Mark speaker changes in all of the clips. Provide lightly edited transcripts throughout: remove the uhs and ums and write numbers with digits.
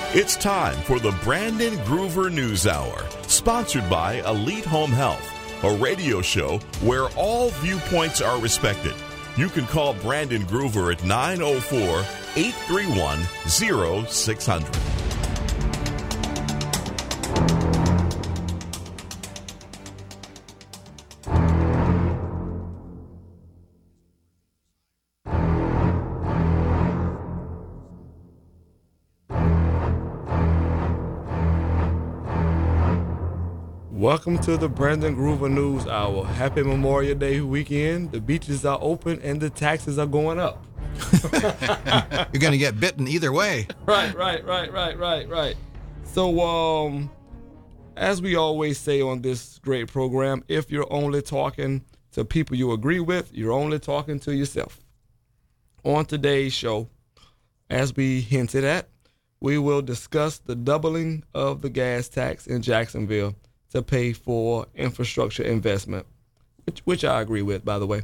Speaker 1: It's time for the Brandon Groover News Hour, sponsored by Elite Home Health, a radio show where all viewpoints are respected. You can call Brandon Groover at 904-831-0600.
Speaker 2: Welcome to the Brandon Groover News Hour. Happy Memorial Day weekend. The beaches are open and the taxes are going up.
Speaker 3: You're going to get bitten either way.
Speaker 2: Right. So, as we always say on this great program, if you're only talking to people you agree with, you're only talking to yourself. On today's show, as we hinted at, we will discuss the doubling of the gas tax in Jacksonville to pay for infrastructure investment, which I agree with, by the way.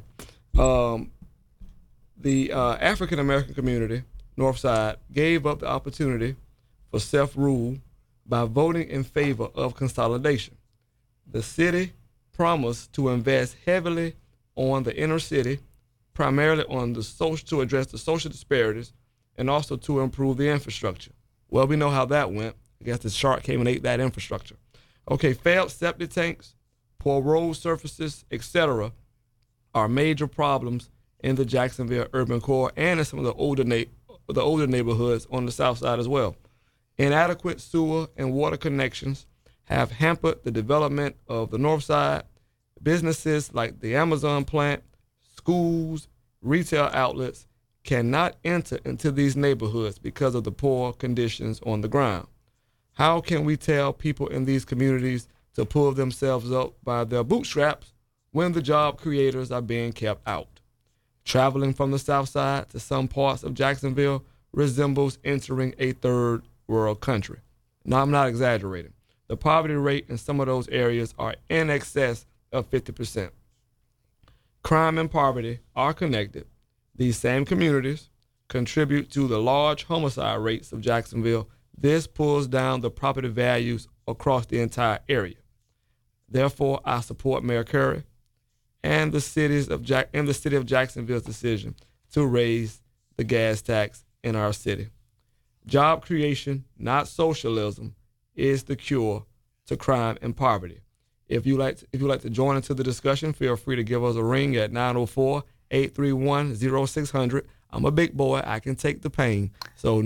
Speaker 2: The African-American community, Northside, gave up the opportunity for self-rule by voting in favor of consolidation. The city promised to invest heavily on the inner city, primarily on the to address the social disparities and also to improve the infrastructure. Well, we know how that went. I guess the shark came and ate that infrastructure. Okay, failed septic tanks, poor road surfaces, etc. are major problems in the Jacksonville urban core and in some of the older neighborhoods on the south side as well. Inadequate sewer and water connections have hampered the development of the north side. Businesses like the Amazon plant, schools, retail outlets cannot enter into these neighborhoods because of the poor conditions on the ground. How can we tell people in these communities to pull themselves up by their bootstraps when the job creators are being kept out? Traveling from the south side to some parts of Jacksonville resembles entering a third world country. Now, I'm not exaggerating. The poverty rate in some of those areas are in excess of 50%. Crime and poverty are connected. These same communities contribute to the large homicide rates of Jacksonville. This pulls down the property values across the entire area. Therefore, I support Mayor Curry and the city of Jacksonville's decision to raise the gas tax in our city. Job creation, not socialism, is the cure to crime and poverty. If you like to join into the discussion, feel free to give us a ring at 904-831-0600. I'm a big boy. I can take the pain. So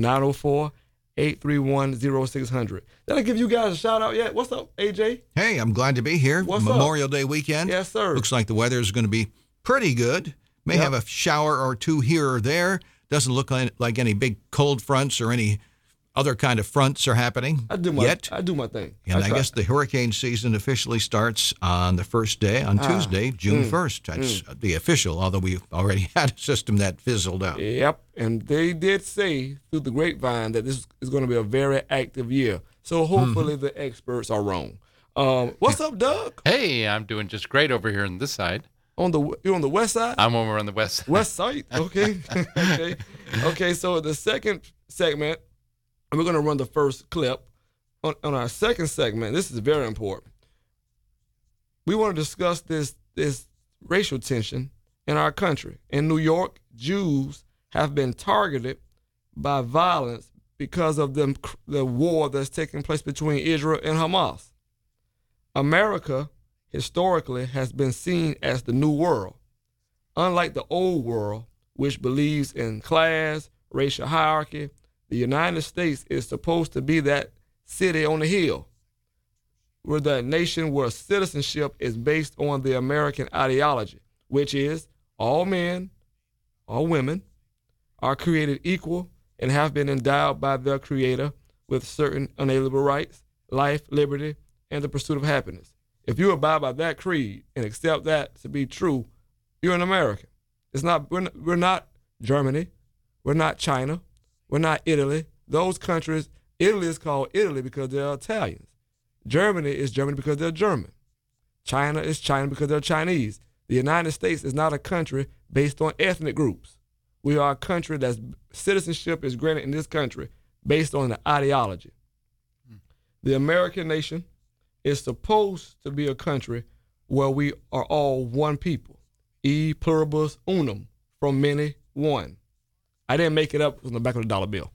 Speaker 2: 904-831-0600. Did I give you guys a shout out yet? What's up, AJ?
Speaker 3: Hey, I'm glad to be here.
Speaker 2: What's
Speaker 3: Memorial
Speaker 2: up?
Speaker 3: Day weekend.
Speaker 2: Yes, sir.
Speaker 3: Looks like the weather is going to be pretty good. May have a shower or two here or there. Doesn't look like any big cold fronts or any other kind of fronts are happening yet.
Speaker 2: I do my thing.
Speaker 3: And I guess the hurricane season officially starts on the first day, on Tuesday, June 1st. That's the official, although we've already had a system that fizzled out.
Speaker 2: Yep, and they did say through the grapevine that this is going to be a very active year. So hopefully the experts are wrong. What's up, Doug?
Speaker 4: Hey, I'm doing just great over here on this side.
Speaker 2: You're on the west side?
Speaker 4: I'm over on the west side.
Speaker 2: West side, okay. Okay, so the second segment, and we're going to run the first clip. On our second segment, this is very important. We want to discuss this racial tension in our country. In New York, Jews have been targeted by violence because of the war that's taking place between Israel and Hamas. America, historically, has been seen as the new world. Unlike the old world, which believes in class, racial hierarchy, the United States is supposed to be that city on the hill. We're that nation where citizenship is based on the American ideology, which is all men, all women are created equal and have been endowed by their creator with certain unalienable rights, life, liberty, and the pursuit of happiness. If you abide by that creed and accept that to be true, you're an American. We're not Germany. We're not China. We're not Italy. Those countries, Italy is called Italy because they're Italians. Germany is Germany because they're German. China is China because they're Chinese. The United States is not a country based on ethnic groups. We are a country that's citizenship is granted in this country based on the ideology. The American nation is supposed to be a country where we are all one people. E pluribus unum, from many, one. I didn't make it up from the back of the dollar bill.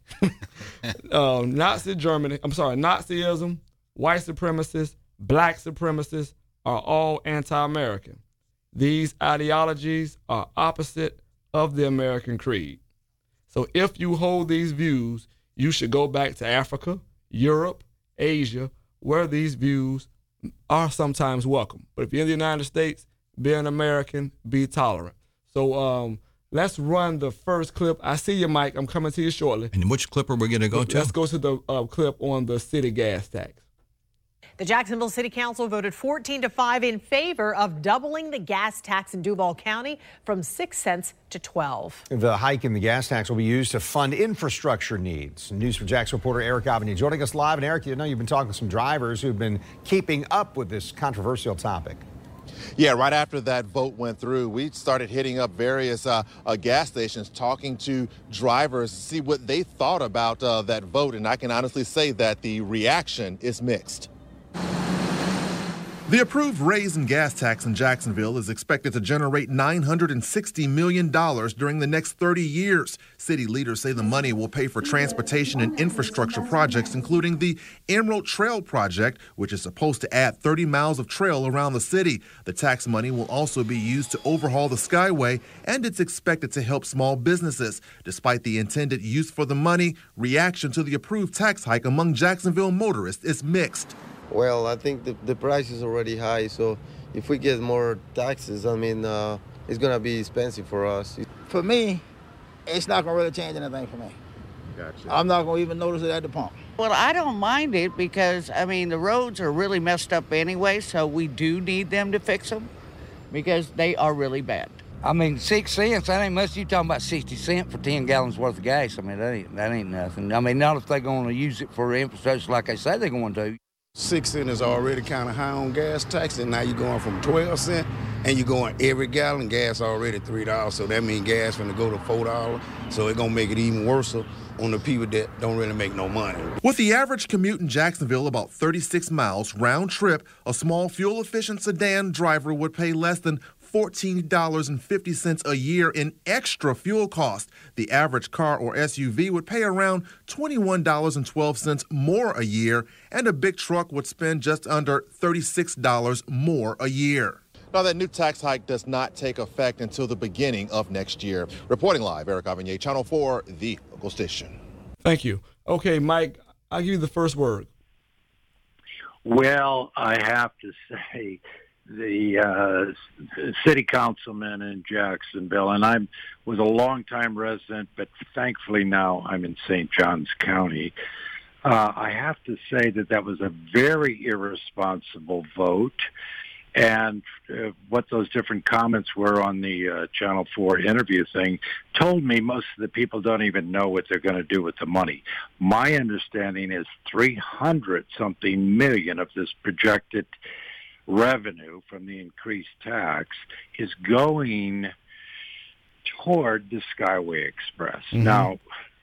Speaker 2: Nazism, white supremacists, black supremacists are all anti-American. These ideologies are opposite of the American creed. So if you hold these views, you should go back to Africa, Europe, Asia, where these views are sometimes welcome. But if you're in the United States, be an American, be tolerant. So let's run the first clip. I see you, Mike. I'm coming to you shortly.
Speaker 3: And which clip are we going to go to?
Speaker 2: Let's go to the clip on the city gas tax.
Speaker 5: The Jacksonville City Council voted 14-5 in favor of doubling the gas tax in Duval County from 6 cents to 12.
Speaker 6: The hike in the gas tax will be used to fund infrastructure needs. News for Jax reporter Eric Avani joining us live. And Eric, you know you've been talking to some drivers who've been keeping up with this controversial topic.
Speaker 7: Yeah, right after that vote went through, we started hitting up various gas stations, talking to drivers to see what they thought about that vote. And I can honestly say that the reaction is mixed.
Speaker 8: The approved raise in gas tax in Jacksonville is expected to generate $960 million during the next 30 years. City leaders say the money will pay for transportation and infrastructure projects, including the Emerald Trail project, which is supposed to add 30 miles of trail around the city. The tax money will also be used to overhaul the Skyway, and it's expected to help small businesses. Despite the intended use for the money, reaction to the approved tax hike among Jacksonville motorists is mixed.
Speaker 9: Well, I think the price is already high, so if we get more taxes, I mean, it's going to be expensive for us.
Speaker 10: For me, it's not going to really change anything for me.
Speaker 7: Gotcha.
Speaker 10: I'm not going to even notice it at the pump.
Speaker 11: Well, I don't mind it because, I mean, the roads are really messed up anyway, so we do need them to fix them because they are really bad.
Speaker 12: I mean, 6 cents, that ain't much. You talking about 60 cents for 10 gallons worth of gas. I mean, that ain't nothing. I mean, not if they're going to use it for infrastructure like they say they're going to.
Speaker 10: 6 cents is already kind of high on gas tax, and now you're going from 12 cents, and you're going every gallon. Gas already $3, so that means gas going to go to $4, so it's going to make it even worse on the people that don't really make no money.
Speaker 8: With the average commute in Jacksonville about 36 miles round trip, a small fuel-efficient sedan driver would pay less than $14.50 a year in extra fuel cost. The average car or SUV would pay around $21.12 more a year, and a big truck would spend just under $36 more a year.
Speaker 7: Now, that new tax hike does not take effect until the beginning of next year. Reporting live, Eric Avanier, Channel 4, the local station.
Speaker 2: Thank you. Okay, Mike, I'll give you the first word.
Speaker 13: Well, I have to say the city councilman in Jacksonville, and I was a longtime resident, but thankfully now I'm in St. Johns County. I have to say that was a very irresponsible vote. And what those different comments were on the Channel 4 interview thing told me most of the people don't even know what they're going to do with the money. My understanding is 300-something million of this projected revenue from the increased tax is going toward the Skyway Express. Mm-hmm. Now,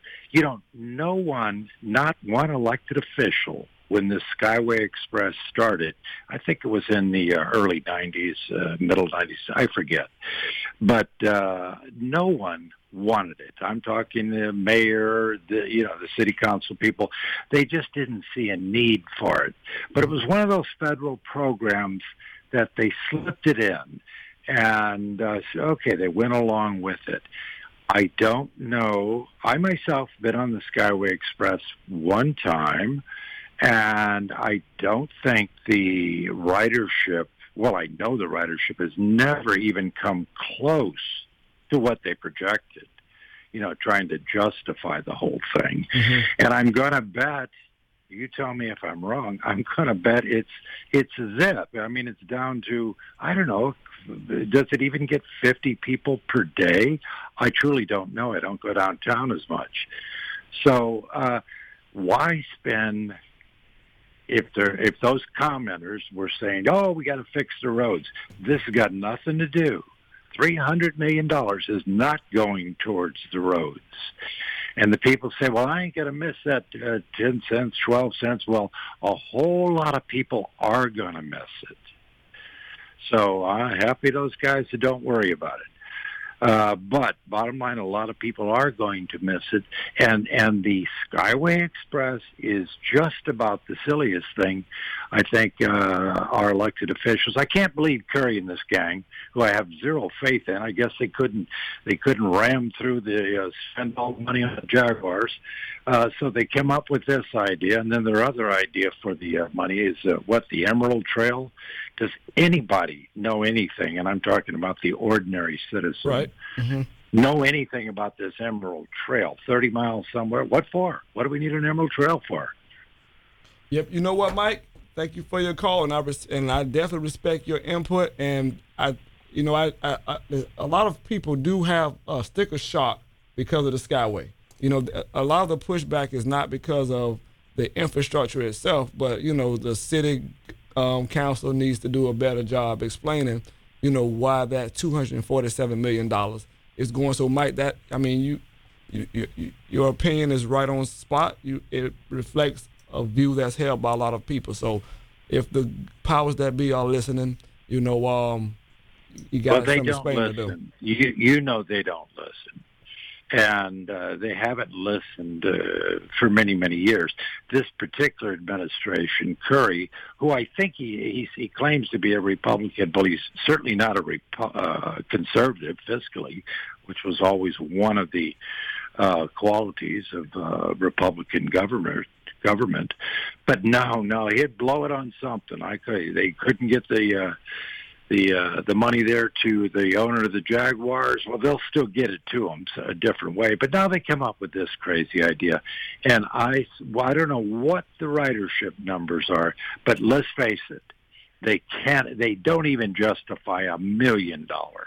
Speaker 13: no one, not one elected official, when the Skyway Express started, I think it was in the early 90s, middle 90s, I forget. But no one wanted it. I'm talking the mayor, the city council people. They just didn't see a need for it. But it was one of those federal programs that they slipped it in. And, they went along with it. I don't know. I myself been on the Skyway Express one time, and I don't think the ridership, I know the ridership has never even come close to what they projected, trying to justify the whole thing. Mm-hmm. And I'm going to bet, you tell me if I'm wrong, I'm going to bet it's zip. I mean, it's down to, I don't know, does it even get 50 people per day? I truly don't know. I don't go downtown as much. So why spend, if those commenters were saying, we got to fix the roads, this has got nothing to do. $300 million is not going towards the roads. And the people say, well, I ain't going to miss that 10 cents, 12 cents. Well, a whole lot of people are going to miss it. So I'm happy those guys that don't worry about it. But bottom line, a lot of people are going to miss it. And the Skyway Express is just about the silliest thing, I think, our elected officials. I can't believe Curry and this gang, who I have zero faith in. I guess they couldn't ram through spend all the money on the Jaguars. So they came up with this idea. And then their other idea for the money is the Emerald Trail. Does anybody know anything, and I'm talking about the ordinary citizen,
Speaker 2: right?
Speaker 13: Know anything about this Emerald Trail, 30 miles somewhere? What for? What do we need an Emerald Trail for?
Speaker 2: Yep. You know what, Mike? Thank you for your call, and I definitely respect your input. And a lot of people do have a sticker shock because of the Skyway. You know, a lot of the pushback is not because of the infrastructure itself, but the city council needs to do a better job explaining, why that $247 million is going. So, Mike, your opinion is right on spot. It reflects a view that's held by a lot of people. So, if the powers that be are listening, you got some explaining to do.
Speaker 13: You know they don't listen. And they haven't listened for many, many years. This particular administration, Curry, who I think he claims to be a Republican, but he's certainly not a conservative fiscally, which was always one of the qualities of Republican government. But no, he'd blow it on something. They couldn't get the money there to the owner of the Jaguars. Well, they'll still get it to them a different way. But now they come up with this crazy idea. And I don't know what the ridership numbers are, but let's face it, they don't even justify $1 million.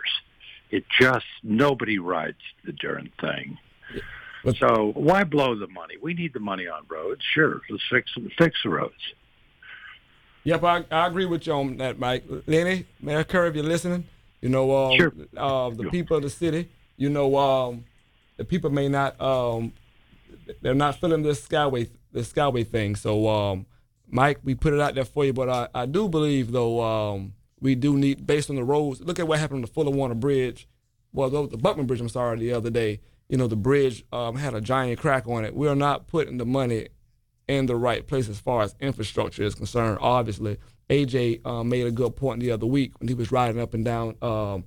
Speaker 13: Nobody rides the darn thing. So why blow the money? We need the money on roads. Sure, let's fix the roads.
Speaker 2: Yep, I agree with you on that, Mike. Lenny, Mayor Curry, if you're listening,
Speaker 13: sure.
Speaker 2: The people of the city, the people may not, they're not feeling this Skyway thing. So, Mike, we put it out there for you, but I do believe, though, we do need, based on the roads, look at what happened on the Fuller Warner Bridge, the Buckman Bridge, the other day. The bridge had a giant crack on it. We are not putting the money in the right place as far as infrastructure is concerned. Obviously, AJ made a good point the other week when he was riding up and down,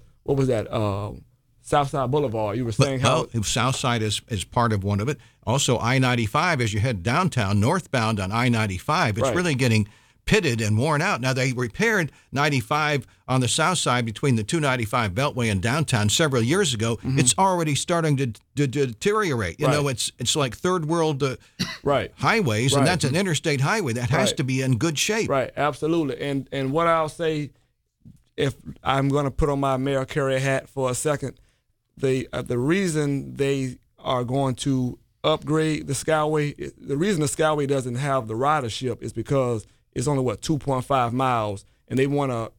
Speaker 2: Southside Boulevard. You were saying
Speaker 3: Southside is part of one of it. Also, I-95, as you head downtown, northbound on I-95, it's really getting pitted and worn out. Now, they repaired 95 on the south side between the 295 Beltway and downtown several years ago. Mm-hmm. It's already starting to deteriorate. You know, it's like third world highways, and that's an interstate highway. That has to be in good shape.
Speaker 2: Right, absolutely. And what I'll say, if I'm going to put on my Mayor Curry hat for a second, the reason they are going to upgrade the Skyway, the reason the Skyway doesn't have the ridership is because it's only 2.5 miles, and they want to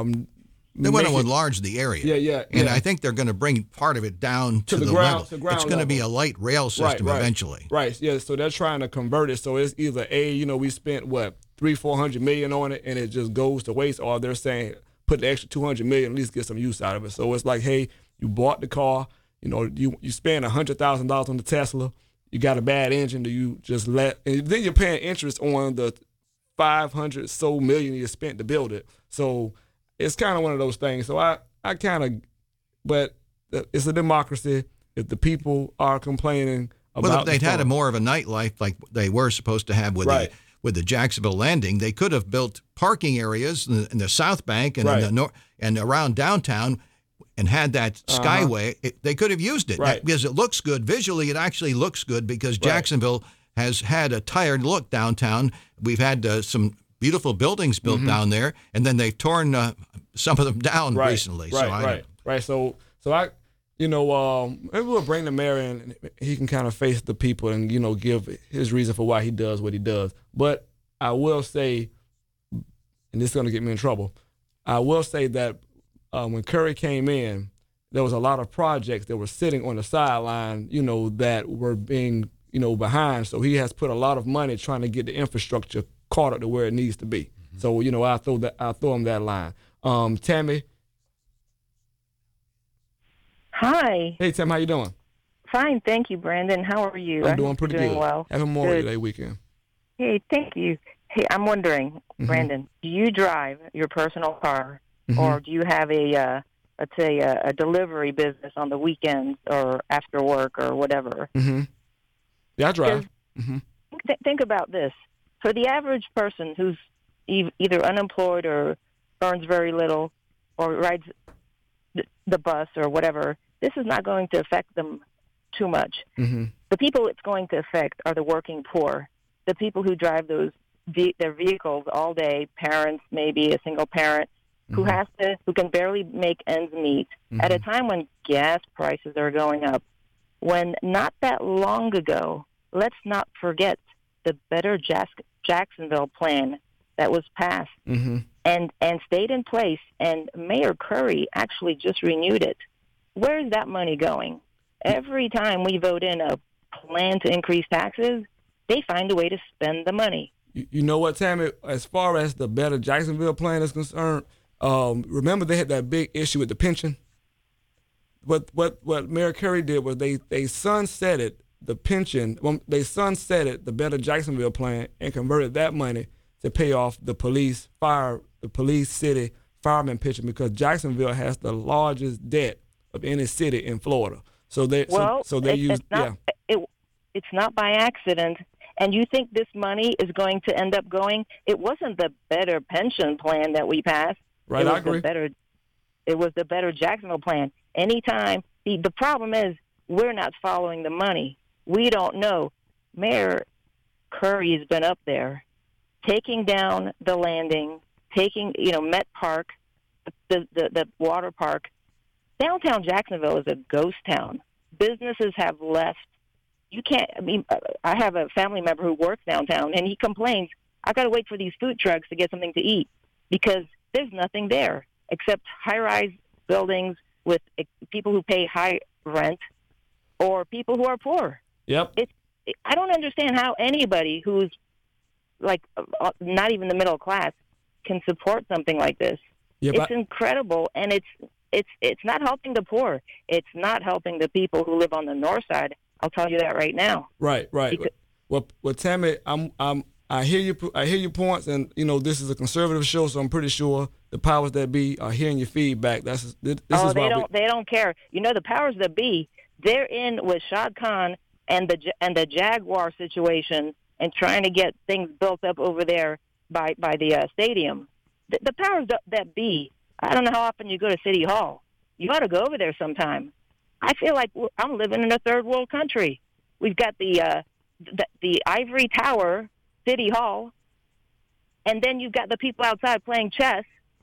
Speaker 3: enlarge the area.
Speaker 2: Yeah.
Speaker 3: And I think they're going to bring part of it down to the
Speaker 2: ground.
Speaker 3: level. It's going to be a light rail system eventually.
Speaker 2: Right. Yeah. So they're trying to convert it. So it's either we spent $300-400 million on it, and it just goes to waste, or they're saying put the extra $200 million, at least get some use out of it. So it's like, hey, you bought the car, you spend $100,000 on the Tesla, you got a bad engine, do you just and then you're paying interest on the $500 so million you spent to build it. So it's kind of one of those things. So I but it's a democracy. If the people are complaining about,
Speaker 3: well, if they'd had more of a nightlife like they were supposed to have with the Jacksonville Landing, they could have built parking areas in the South Bank and in the north and around downtown, and had that Skyway. They could have used it because it looks good visually. It actually looks good because Jacksonville has had a tired look downtown. We've had some beautiful buildings built down there, and then they've torn some of them down recently. So I, maybe we'll bring the mayor in, and he can kind of face the people and, give his reason for why he does what he does. But I will say, and this is going to get me in trouble, I will say that when Curry came in,
Speaker 2: there was a lot of projects that were sitting on the sideline, that were being, behind. So he has put a lot of money trying to get the infrastructure caught up to where it needs to be. Mm-hmm. So, I'll throw him that line. Tammy.
Speaker 14: Hi.
Speaker 2: Hey, Tam, how you doing?
Speaker 14: Fine, thank you, Brandon. How are you?
Speaker 2: I'm doing pretty good.
Speaker 14: Well.
Speaker 2: Have a Memorial Day weekend.
Speaker 14: Hey, thank you. Hey, I'm wondering, Brandon, do you drive your personal car, or do you have let's say a delivery business on the weekends or after work or whatever?
Speaker 2: Mm-hmm. Yeah, I drive.
Speaker 14: Think about this. For the average person who's either unemployed or earns very little or rides the bus or whatever, this is not going to affect them too much.
Speaker 2: Mm-hmm.
Speaker 14: The people it's going to affect are the working poor, the people who drive their vehicles all day, parents, maybe a single parent, who can barely make ends meet at a time when gas prices are going up. When not that long ago, let's not forget the Better Jacksonville plan that was passed and stayed in place, and Mayor Curry actually just renewed it. Where is that money going? Every time we vote in a plan to increase taxes, they find a way to spend the money.
Speaker 2: You know what, Tammy? As far as the Better Jacksonville plan is concerned, remember they had that big issue with the pension? What Mayor Curry did was they sunsetted the pension. They sunsetted the Better Jacksonville plan and converted that money to pay off the police city fireman pension, because Jacksonville has the largest debt of any city in Florida. It's
Speaker 14: not by accident. And you think this money is going to end up going? It wasn't the Better Pension Plan that we passed.
Speaker 2: Right, I agree.
Speaker 14: It was the Better Jacksonville Plan. Anytime, the problem is we're not following the money. We don't know. Mayor Curry has been up there taking down the landing, Met Park, the water park. Downtown Jacksonville is a ghost town. Businesses have left. I have a family member who works downtown, and he complains, I got to wait for these food trucks to get something to eat because there's nothing there except high-rise buildings with people who pay high rent or people who are poor.
Speaker 2: Yep.
Speaker 14: I don't understand how anybody who's not even the middle class can support something like this.
Speaker 2: Yeah,
Speaker 14: it's incredible, and it's not helping the poor. It's not helping the people who live on the north side. I'll tell you that right now.
Speaker 2: Right. Well, Tammy, I hear your points, and this is a conservative show, so I'm pretty sure the powers that be are hearing your feedback. They
Speaker 14: don't care. The powers that be, they're in with Shad Khan and the Jaguar situation and trying to get things built up over there by the stadium. The powers that be, I don't know how often you go to City Hall. You ought to go over there sometime. I feel like I'm living in a third world country. We've got the ivory tower, City Hall, and then you've got the people outside playing chess,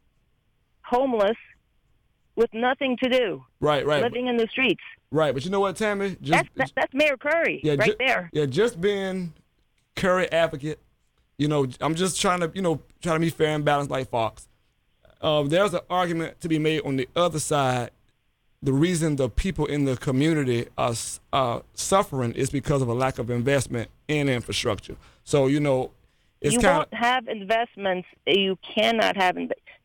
Speaker 14: homeless, with nothing to do.
Speaker 2: Right.
Speaker 14: Living in the streets.
Speaker 2: Right, but you know what, Tammy?
Speaker 14: That's Mayor Curry right there.
Speaker 2: Yeah, just being Curry advocate. I'm just trying to be fair and balanced like Fox. There's an argument to be made on the other side. The reason the people in the community are suffering is because of a lack of investment in infrastructure. So, it's
Speaker 14: won't have investments. You cannot have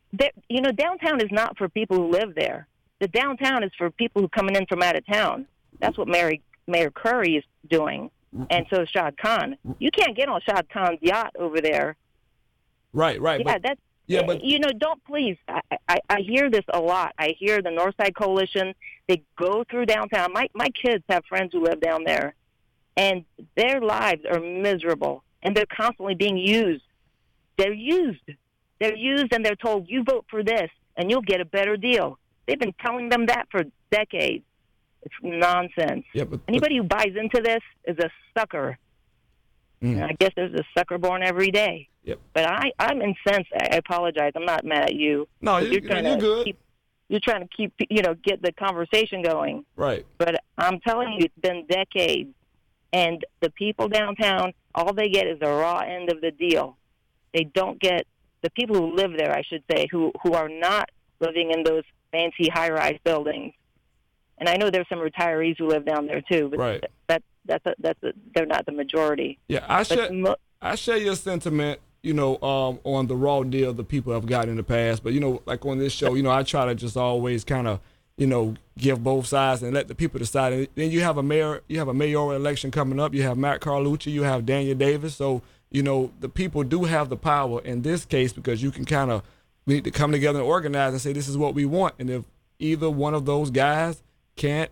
Speaker 14: downtown is not for people who live there. The downtown is for people who are coming in from out of town. That's what Mayor Curry is doing, and so is Shad Khan. You can't get on Shad Khan's yacht over there.
Speaker 2: Right.
Speaker 14: Yeah, but don't please. I hear this a lot. I hear the Northside Coalition. They go through downtown. My kids have friends who live down there, and their lives are miserable, and they're constantly being used. They're used, and they're told, you vote for this, and you'll get a better deal. They've been telling them that for decades. It's nonsense.
Speaker 2: Yeah,
Speaker 14: Anybody who buys into this is a sucker. And I guess there's a sucker born every day.
Speaker 2: Yep.
Speaker 14: But I'm incensed. I apologize. I'm not mad at you.
Speaker 2: No, you're good.
Speaker 14: You're trying to keep, get the conversation going.
Speaker 2: Right.
Speaker 14: But I'm telling you, it's been decades. And the people downtown, all they get is the raw end of the deal. They don't get, the people who live there, I should say, who are not living in those fancy high-rise buildings, And I know there's some retirees who live down there too, but they're not the majority.
Speaker 2: Yeah, I share your sentiment, on the raw deal the people have gotten in the past. But, like on this show, I try to just always kind of, give both sides and let the people decide. And then you have a mayoral election coming up. You have Matt Carlucci, you have Daniel Davis. So, the people do have the power in this case, because you can we need to come together and organize and say, this is what we want. And if either one of those guys can't,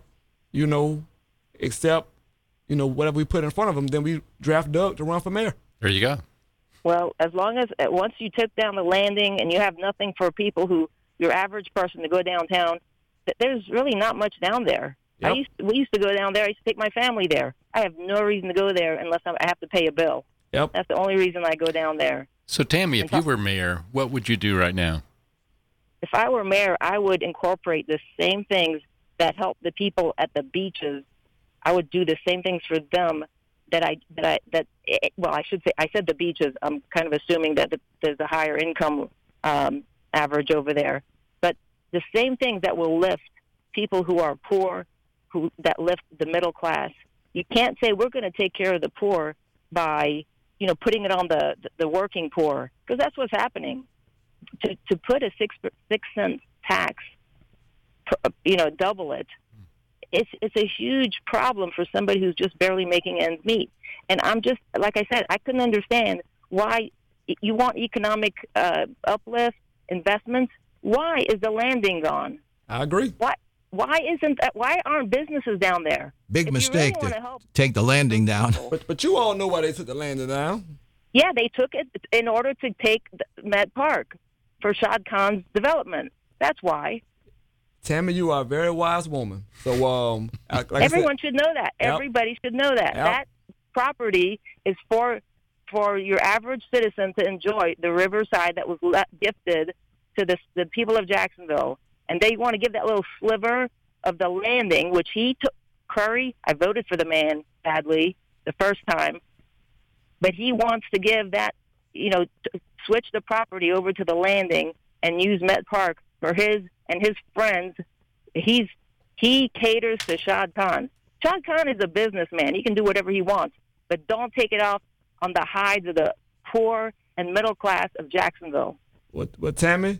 Speaker 2: accept, whatever we put in front of them, then we draft Doug to run for mayor.
Speaker 4: There you go.
Speaker 14: Well, as long as once you took down the landing and you have nothing for people your average person to go downtown, there's really not much down there.
Speaker 2: Yep.
Speaker 14: We used to go down there. I used to take my family there. I have no reason to go there unless I have to pay a bill.
Speaker 2: Yep.
Speaker 14: That's the only reason I go down there.
Speaker 4: So, Tammy, if you were mayor, what would you do right now?
Speaker 14: If I were mayor, I would incorporate the same things that help the people at the beaches. I would do the same things for them I should say, I said the beaches. I'm kind of assuming that there's a higher income average over there. But the same things that will lift people who are poor, that lift the middle class. You can't say we're going to take care of the poor by, putting it on the working poor, because that's what's happening. To put a 6-cent tax, double it, it's a huge problem for somebody who's just barely making ends meet. And I'm just, like I said, I couldn't understand why you want economic uplift, investments. Why is the landing gone?
Speaker 2: I agree.
Speaker 14: Why aren't businesses down there?
Speaker 3: Big mistake to take the landing down.
Speaker 2: But you all know why they took the landing down.
Speaker 14: Yeah, they took it in order to take Met Park for Shad Khan's development. That's why.
Speaker 2: Tammy, you are a very wise woman. So,
Speaker 14: everyone should know that.
Speaker 2: Yep.
Speaker 14: Everybody should know that.
Speaker 2: Yep.
Speaker 14: That property is for your average citizen to enjoy the riverside that was gifted to the people of Jacksonville. And they want to give that little sliver of the landing, which he took. Curry, I voted for the man badly the first time, but he wants to give that, switch the property over to the landing and use Met Park for his and his friends. He caters to Shad Khan. Shad Khan is a businessman. He can do whatever he wants, but don't take it off on the hides of the poor and middle class of Jacksonville.
Speaker 2: What Tammy,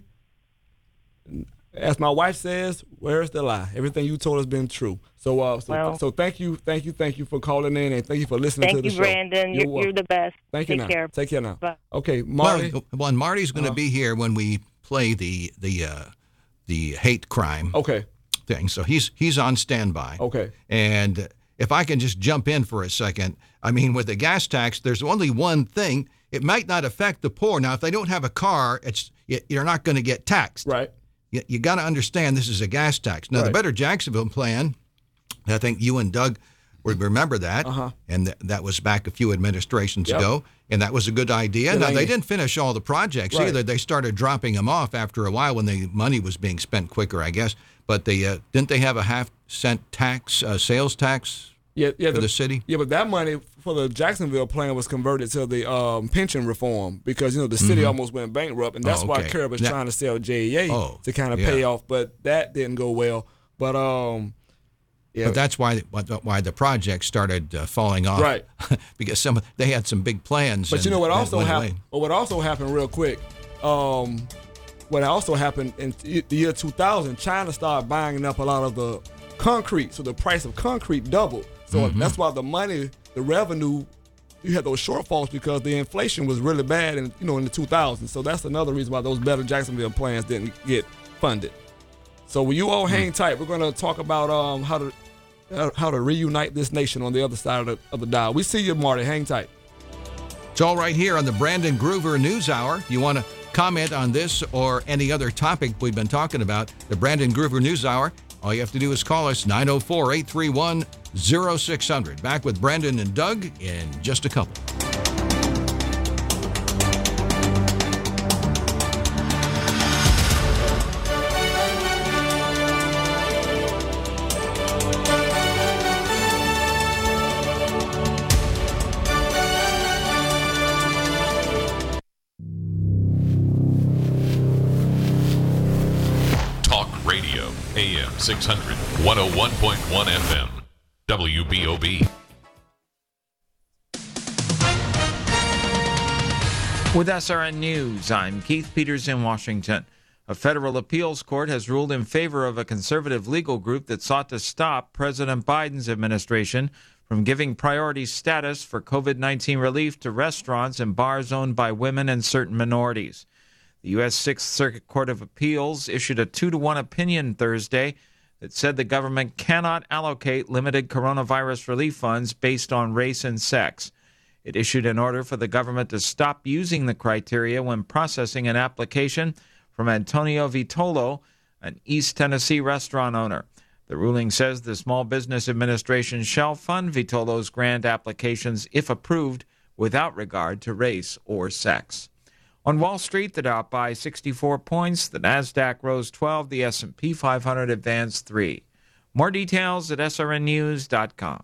Speaker 2: as my wife says, where's the lie? Everything you told has been true. So thank you for calling in, and thank you for listening to the show.
Speaker 14: Thank you, Brandon. You're the best.
Speaker 2: Thank you.
Speaker 14: Take care.
Speaker 2: Take care now.
Speaker 14: Bye.
Speaker 2: Okay, Marty.
Speaker 3: Well, Marty's going to be here when we play the hate crime thing. So he's on standby.
Speaker 2: Okay.
Speaker 3: And if I can just jump in for a second, I mean, with the gas tax, there's only one thing. It might not affect the poor. Now, if they don't have a car, you're not going to get taxed.
Speaker 2: Right.
Speaker 3: You got to understand this is a gas tax. Now, the Better Jacksonville plan, I think you and Doug would remember that, and that was back a few administrations ago, and that was a good idea. Now, they didn't finish all the projects either. They started dropping them off after a while when the money was being spent quicker, I guess. But didn't they have a half-cent tax, sales tax for the city?
Speaker 2: Yeah, but that money for the Jacksonville plan was converted to the pension reform because, the city almost went bankrupt, and that's why Kerr was trying to sell JEA to kind of pay off, but that didn't go well. But
Speaker 3: but that's why the project started falling off, right? Because they had some big plans.
Speaker 2: But what also happened? What also happened real quick? What also happened in the year 2000, China started buying up a lot of the concrete, so the price of concrete doubled. So that's why the revenue, you had those shortfalls because the inflation was really bad in the 2000s. So that's another reason why those Better Jacksonville plans didn't get funded. So when you all hang tight, we're going to talk about how to reunite this nation on the other side of the dial. We see you, Marty. Hang tight.
Speaker 3: It's all right here on the Brandon Groover News Hour. If you want to comment on this or any other topic we've been talking about, the Brandon Groover News Hour, all you have to do is call us 904-831-0600. Back with Brandon and Doug in just a couple.
Speaker 15: 600, 101.1 FM, WBOB.
Speaker 16: With SRN News, I'm Keith Peters in Washington. A federal appeals court has ruled in favor of a conservative legal group that sought to stop President Biden's administration from giving priority status for COVID-19 relief to restaurants and bars owned by women and certain minorities. The U.S. Sixth Circuit Court of Appeals issued a 2-1 opinion Thursday that said the government cannot allocate limited coronavirus relief funds based on race and sex. It issued an order for the government to stop using the criteria when processing an application from Antonio Vitolo, an East Tennessee restaurant owner. The ruling says the Small Business Administration shall fund Vitolo's grant applications if approved without regard to race or sex. On Wall Street, the Dow by 64 points, the Nasdaq rose 12, the S&P 500 advanced 3. More details at srnnews.com.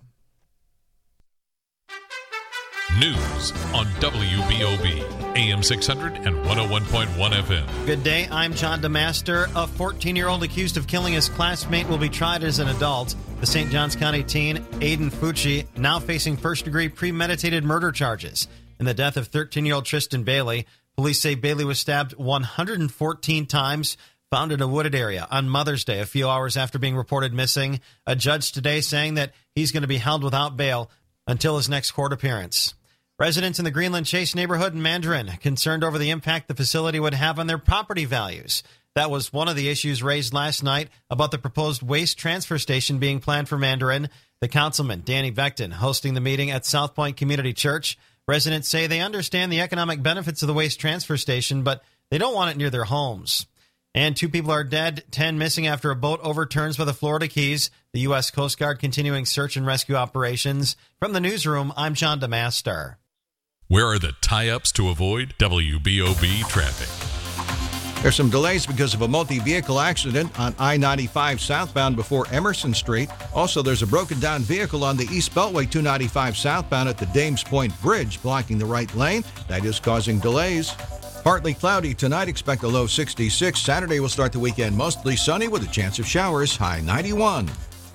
Speaker 15: News on WBOB, AM 600 and 101.1 FM.
Speaker 17: Good day, I'm John DeMaster. A 14-year-old accused of killing his classmate will be tried as an adult. The St. Johns County teen, Aiden Fucci, now facing first-degree premeditated murder charges. In the death of 13-year-old Tristan Bailey, police say Bailey was stabbed 114 times, found in a wooded area on Mother's Day, a few hours after being reported missing. A judge today saying that he's going to be held without bail until his next court appearance. Residents in the Greenland Chase neighborhood in Mandarin concerned over the impact the facility would have on their property values. That was one of the issues raised last night about the proposed waste transfer station being planned for Mandarin. The councilman, Danny Vecton, hosting the meeting at South Point Community Church. Residents say they understand the economic benefits of the waste transfer station, but they don't want it near their homes. And 2 people are dead, 10 missing after a boat overturns by the Florida Keys. The U.S. Coast Guard continuing search and rescue operations. From the newsroom, I'm John DeMaster.
Speaker 15: Where are the tie-ups to avoid WBOB traffic?
Speaker 3: There's some delays because of a multi-vehicle accident on I-95 southbound before Emerson Street. Also, there's a broken-down vehicle on the East Beltway 295 southbound at the Dames Point Bridge, blocking the right lane. That is causing delays. Partly cloudy tonight, expect a low 66. Saturday will start the weekend mostly sunny with a chance of showers, high 91.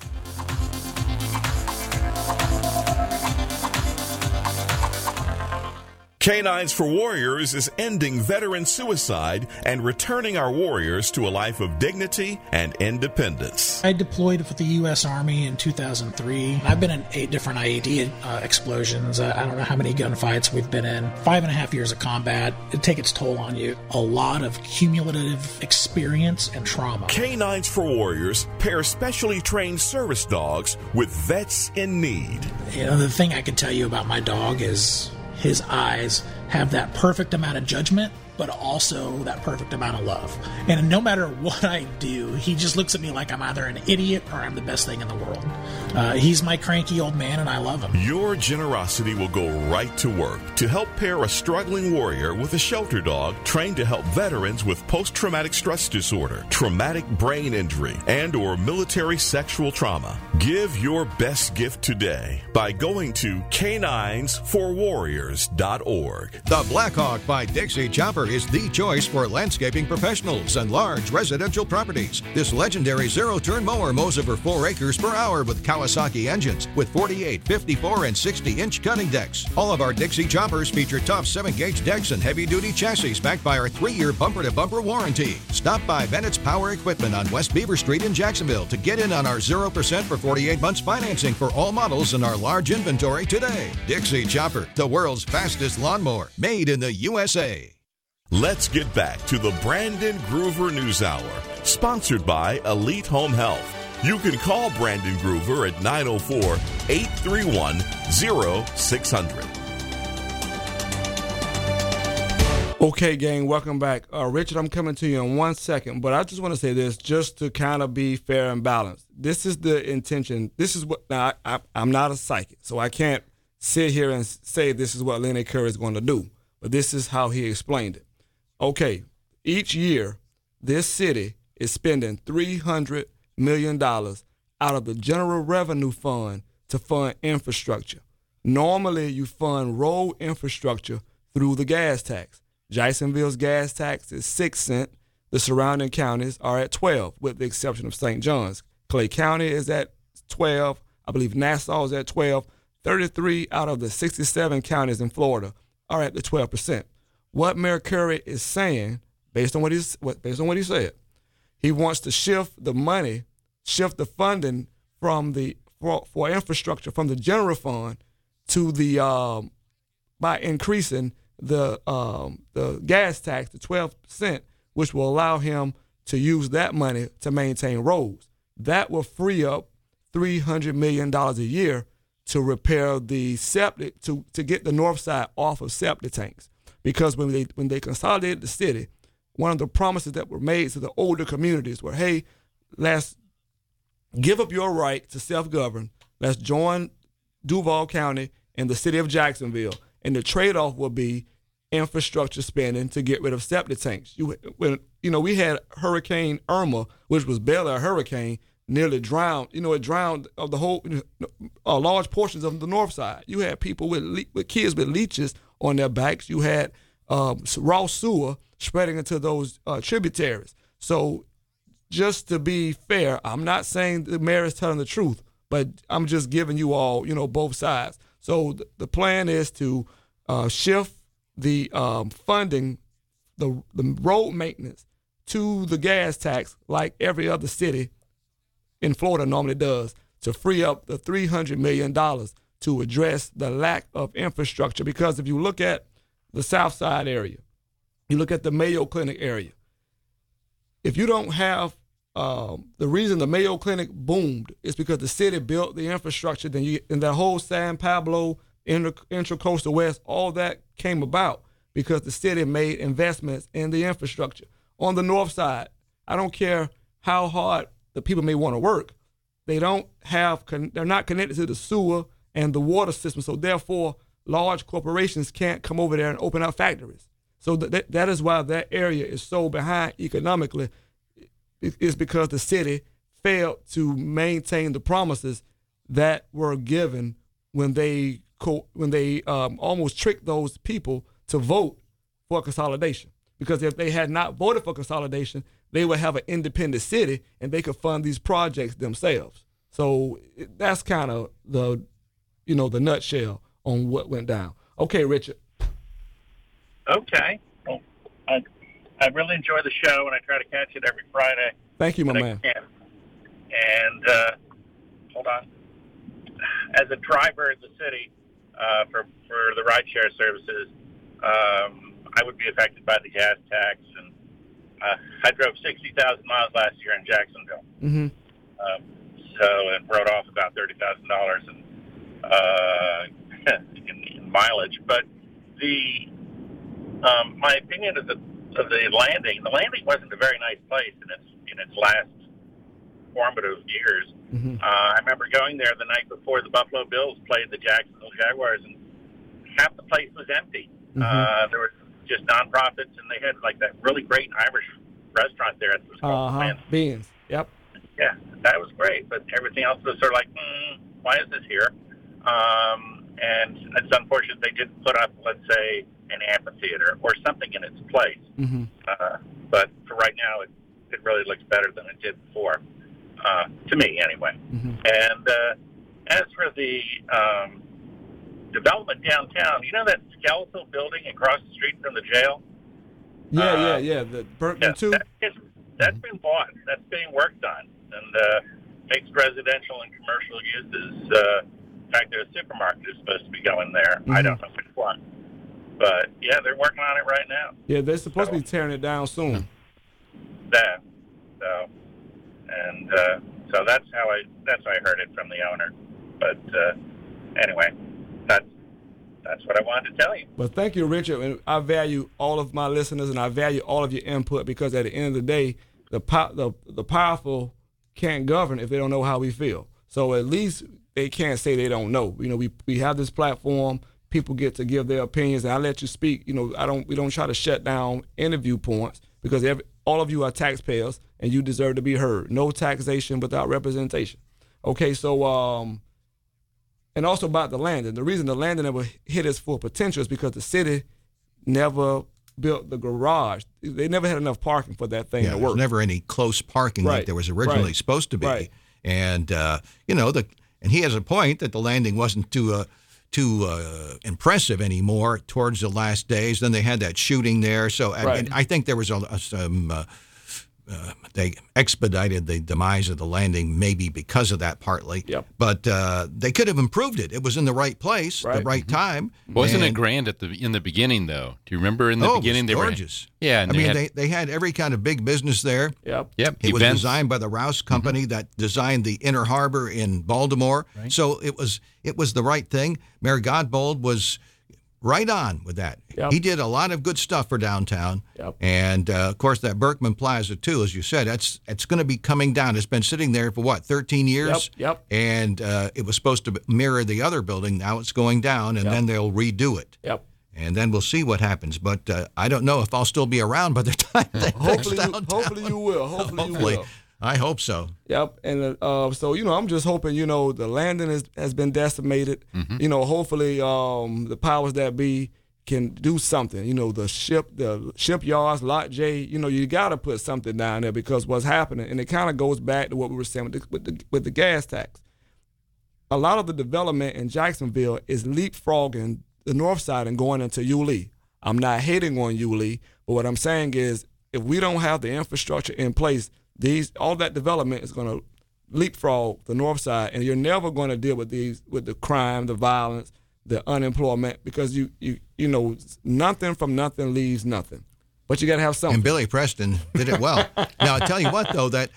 Speaker 1: Canines for Warriors is ending veteran suicide and returning our warriors to a life of dignity and independence.
Speaker 18: I deployed with the U.S. Army in 2003. I've been in 8 different IED explosions. I don't know how many gunfights we've been in. 5.5 years of combat. It takes its toll on you. A lot of cumulative experience and trauma.
Speaker 1: Canines for Warriors pair specially trained service dogs with vets in need.
Speaker 18: You know, the thing I can tell you about my dog is his eyes have that perfect amount of judgment, but also that perfect amount of love. And no matter what I do, he just looks at me like I'm either an idiot or I'm the best thing in the world. He's my cranky old man, and I love him.
Speaker 1: Your generosity will go right to work to help pair a struggling warrior with a shelter dog trained to help veterans with post-traumatic stress disorder, traumatic brain injury, and or military sexual trauma. Give your best gift today by going to caninesforwarriors.org.
Speaker 3: The Blackhawk by Dixie Chopper is the choice for landscaping professionals and large residential properties. This legendary zero-turn mower mows over 4 acres per hour with Kawasaki engines with 48, 54, and 60-inch cutting decks. All of our Dixie Choppers feature tough 7-gauge decks and heavy-duty chassis backed by our 3-year bumper-to-bumper warranty. Stop by Bennett's Power Equipment on West Beaver Street in Jacksonville to get in on our 0% for 48 months financing for all models in our large inventory today. Dixie Chopper, the world's fastest lawnmower, made in the USA.
Speaker 1: Let's get back to the Brandon Groover News Hour, sponsored by Elite Home Health. You can call Brandon Groover at 904-831-0600.
Speaker 2: Okay, gang, welcome back. Richard, I'm coming to you in 1 second, but I just want to say this just to kind of be fair and balanced. This is the intention. This is what, now, I'm not a psychic, so I can't sit here and say this is what Lenny Curry is going to do, but this is how he explained it. Okay, each year, this city is spending $300 million out of the general revenue fund to fund infrastructure. Normally, you fund road infrastructure through the gas tax. Jacksonville's gas tax is 6 cents. The surrounding counties are at 12, with the exception of St. Johns Clay County is at 12. I believe Nassau is at 12. 33 out of the 67 counties in Florida are at the 12%. What Mayor Curry is saying, based on what he said, he wants to shift the funding from for infrastructure from the general fund to the by increasing the gas tax to 12%, which will allow him to use that money to maintain roads. That will free up $300 million a year to repair the septic, to get the north side off of septic tanks. Because when they consolidated the city, one of the promises that were made to the older communities were, hey, let's give up your right to self-govern. Let's join Duval County and the city of Jacksonville. And the trade-off will be infrastructure spending to get rid of septic tanks. We had Hurricane Irma, which was barely a hurricane, nearly drowned. It drowned of the whole large portions of the north side. You had people with kids with leeches on their backs. You had raw sewer spreading into those tributaries. So just to be fair, I'm not saying the mayor is telling the truth, but I'm just giving you all, both sides. So the plan is to shift the funding, the road maintenance to the gas tax like every other city in Florida normally does, to free up the $300 million to address the lack of infrastructure. Because if you look at the South Side area, you look at the Mayo Clinic area, if you don't have the reason the Mayo Clinic boomed is because the city built the infrastructure, and that whole San Pablo, Intracoastal West, all that came about because the city made investments in the infrastructure. On the north side, I don't care how hard the people may want to work, they're not connected to the sewer and the water system, so therefore large corporations can't come over there and open up factories. So that is why that area is so behind economically. It's because the city failed to maintain the promises that were given when they almost tricked those people to vote for consolidation. Because if they had not voted for consolidation, they would have an independent city and they could fund these projects themselves. So that's kind of the nutshell on what went down. Okay, Richard.
Speaker 19: Okay. Well, I really enjoy the show, and I try to catch it every Friday.
Speaker 2: Thank you, my man.
Speaker 19: And hold on. As a driver in the city for the rideshare services, I would be affected by the gas tax, and I drove 60,000 miles last year in Jacksonville.
Speaker 2: Mm-hmm.
Speaker 19: And wrote off about $30,000 in mileage. But my opinion of the landing wasn't a very nice place in its last formative years.
Speaker 2: Mm-hmm.
Speaker 19: I remember going there the night before the Buffalo Bills played the Jacksonville Jaguars, and half the place was empty.
Speaker 2: Mm-hmm.
Speaker 19: There were just nonprofits, and they had like that really great Irish restaurant there. It was called
Speaker 2: Beans. Yep.
Speaker 19: Yeah, that was great, but everything else was sort of like, why is this here? And it's unfortunate they didn't put up, let's say, an amphitheater or something in its place.
Speaker 2: Mm-hmm.
Speaker 19: But for right now, it really looks better than it did before, to me anyway.
Speaker 2: Mm-hmm.
Speaker 19: And as for the development downtown, you know that skeletal building across the street from the jail?
Speaker 2: Yeah. The Berkman 2?
Speaker 19: That's been bought. That's being worked on. And mixed residential and commercial uses. In fact, there's a supermarket is supposed to be going there.
Speaker 2: Mm-hmm.
Speaker 19: I don't know which one. But, yeah, they're working on it right now.
Speaker 2: Yeah, they're supposed to be tearing it down soon.
Speaker 19: Yeah. So that's how I heard it from the owner. But anyway, that's what I wanted to tell you.
Speaker 2: But thank you, Richard. And I value all of my listeners, and I value all of your input, because at the end of the day, the powerful can't govern if they don't know how we feel. So at least they can't say they don't know. We have this platform. People get to give their opinions, and I let you speak. We don't try to shut down interview points, because all of you are taxpayers and you deserve to be heard. No taxation without representation. Okay, so and also about the landing. The reason the landing never hit its full potential is because the city never built the garage. They never had enough parking for that thing to work.
Speaker 3: There's never any close parking like there was originally supposed to be.
Speaker 2: Right.
Speaker 3: And and he has a point that the landing wasn't too impressive anymore towards the last days. Then they had that shooting there. So I think there was they expedited the demise of the landing maybe because of that partly.
Speaker 2: Yep.
Speaker 3: But they could have improved it. It was in the right place, the right time.
Speaker 4: Wasn't it grand in the beginning, though? Do you remember in the beginning?
Speaker 3: It was gorgeous.
Speaker 4: Yeah. And
Speaker 3: they had every kind of big business there.
Speaker 2: Yep.
Speaker 3: It was designed by the Rouse Company that designed the Inner Harbor in Baltimore. Right. So it was the right thing. Mayor Godbold was right on with that.
Speaker 2: Yep.
Speaker 3: He did a lot of good stuff for downtown.
Speaker 2: Yep.
Speaker 3: And, of course, that Berkman Plaza, too, as you said, it's going to be coming down. It's been sitting there for, 13 years?
Speaker 2: Yep.
Speaker 3: And it was supposed to mirror the other building. Now it's going down, and then they'll redo it.
Speaker 2: Yep.
Speaker 3: And then we'll see what happens. But I don't know if I'll still be around by the time they fix downtown.
Speaker 2: Hopefully you will. Hopefully you will.
Speaker 3: I hope so.
Speaker 2: Yep. And so, I'm just hoping, the landing has been decimated.
Speaker 4: Mm-hmm.
Speaker 2: Hopefully the powers that be can do something. The shipyards, Lot J, you got to put something down there because what's happening, and it kind of goes back to what we were saying with the gas tax. A lot of the development in Jacksonville is leapfrogging the north side and going into Yulee. I'm not hating on Yulee, but what I'm saying is if we don't have the infrastructure in place, all that development is going to leapfrog the north side, and you're never going to deal with the crime, the violence, the unemployment, because you nothing from nothing leaves nothing. But you got to have something.
Speaker 3: And Billy Preston did it well. Now I tell you what, though, that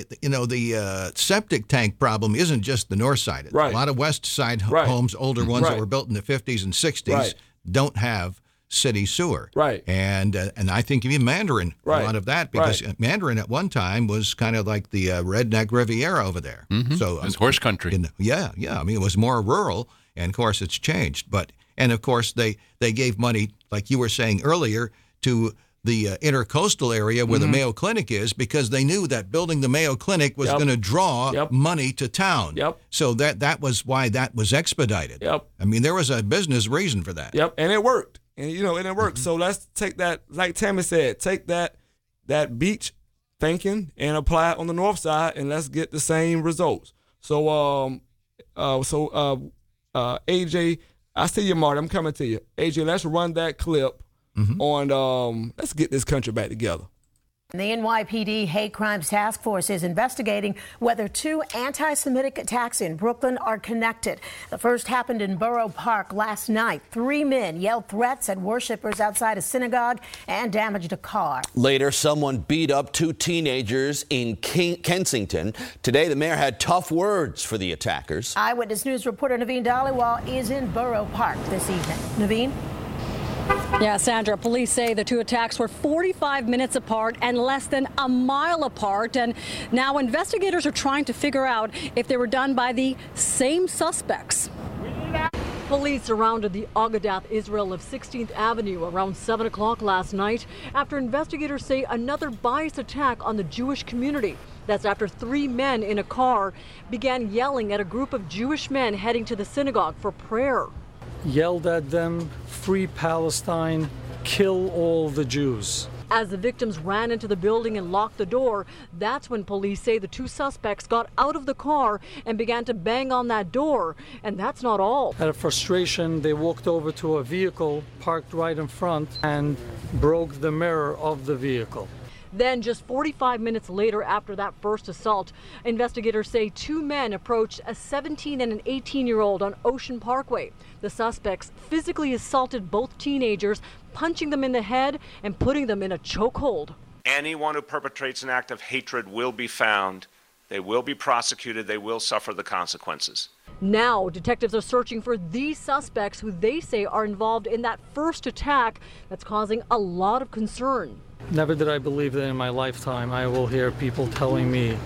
Speaker 3: the septic tank problem isn't just the north side.
Speaker 2: Right.
Speaker 3: A lot of west side homes, older ones that were built in the 50s and 60s, don't have city sewer.
Speaker 2: Right.
Speaker 3: And I think even Mandarin, a lot of that, because Mandarin at one time was kind of like the redneck Riviera over there.
Speaker 4: Mm-hmm.
Speaker 3: So
Speaker 4: it was horse country.
Speaker 3: Yeah. I mean, it was more rural, and of course it's changed. And of course they gave money, like you were saying earlier, to the intercoastal area where the Mayo Clinic is, because they knew that building the Mayo Clinic was going to draw money to town.
Speaker 2: Yep.
Speaker 3: So that was why that was expedited.
Speaker 2: Yep.
Speaker 3: I mean, there was a business reason for that.
Speaker 2: Yep, and it worked. And it worked.
Speaker 3: Mm-hmm.
Speaker 2: So let's take that, like Tammy said, take that beach thinking and apply it on the north side, and let's get the same results. So AJ, I see you, Marty. I'm coming to you. AJ, let's run that clip on let's get this country back together.
Speaker 20: The NYPD Hate Crimes Task Force is investigating whether two anti-Semitic attacks in Brooklyn are connected. The first happened in Borough Park last night. 3 men yelled threats at worshipers outside a synagogue and damaged a car.
Speaker 21: Later, someone beat up 2 teenagers in Kensington. Today, the mayor had tough words for the attackers.
Speaker 20: Eyewitness News reporter Naveen Dhaliwal is in Borough Park this evening. Naveen?
Speaker 22: Yeah, Sandra, police say the 2 attacks were 45 minutes apart and less than a mile apart. And now investigators are trying to figure out if they were done by the same suspects. Police surrounded the Agadath Israel of 16th Avenue around 7 o'clock last night after investigators say another bias attack on the Jewish community. That's after 3 men in a car began yelling at a group of Jewish men heading to the synagogue for prayer.
Speaker 23: Yelled at them, "Free Palestine, kill all the Jews."
Speaker 22: As the victims ran into the building and locked the door, that's when police say the 2 suspects got out of the car and began to bang on that door. And that's not all.
Speaker 23: Out of frustration, they walked over to a vehicle parked right in front and broke the mirror of the vehicle.
Speaker 22: Then, just 45 minutes later after that first assault, investigators say 2 men approached a 17 and an 18-year-old on Ocean Parkway. The suspects physically assaulted both teenagers, punching them in the head and putting them in a chokehold.
Speaker 24: Anyone who perpetrates an act of hatred will be found. They will be prosecuted. They will suffer the consequences.
Speaker 22: Now, detectives are searching for these suspects who they say are involved in that first attack that's causing a lot of concern.
Speaker 23: Never did I believe that in my lifetime I will hear people telling me